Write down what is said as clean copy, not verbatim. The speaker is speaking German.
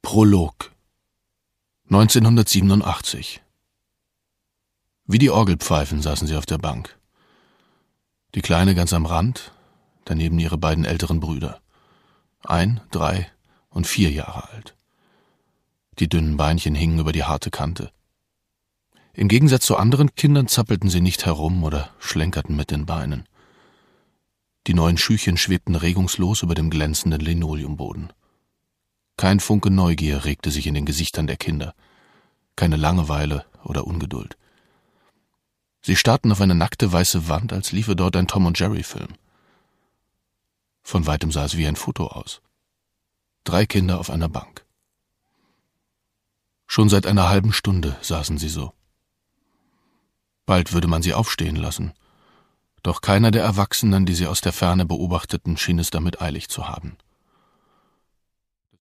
Prolog 1987. Wie die Orgelpfeifen saßen sie auf der Bank. Die Kleine ganz am Rand, daneben ihre beiden älteren Brüder. 1, 3 und 4 Jahre alt. Die dünnen Beinchen hingen über die harte Kante. Im Gegensatz zu anderen Kindern zappelten sie nicht herum oder schlenkerten mit den Beinen. Die neuen Schüchen schwebten regungslos über dem glänzenden Linoleumboden. Kein Funke Neugier regte sich in den Gesichtern der Kinder, keine Langeweile oder Ungeduld. Sie starrten auf eine nackte weiße Wand, als liefe dort ein Tom-und-Jerry-Film. Von weitem sah es wie ein Foto aus. 3 Kinder auf einer Bank. Schon seit einer halben Stunde saßen sie so. Bald würde man sie aufstehen lassen, doch keiner der Erwachsenen, die sie aus der Ferne beobachteten, schien es damit eilig zu haben.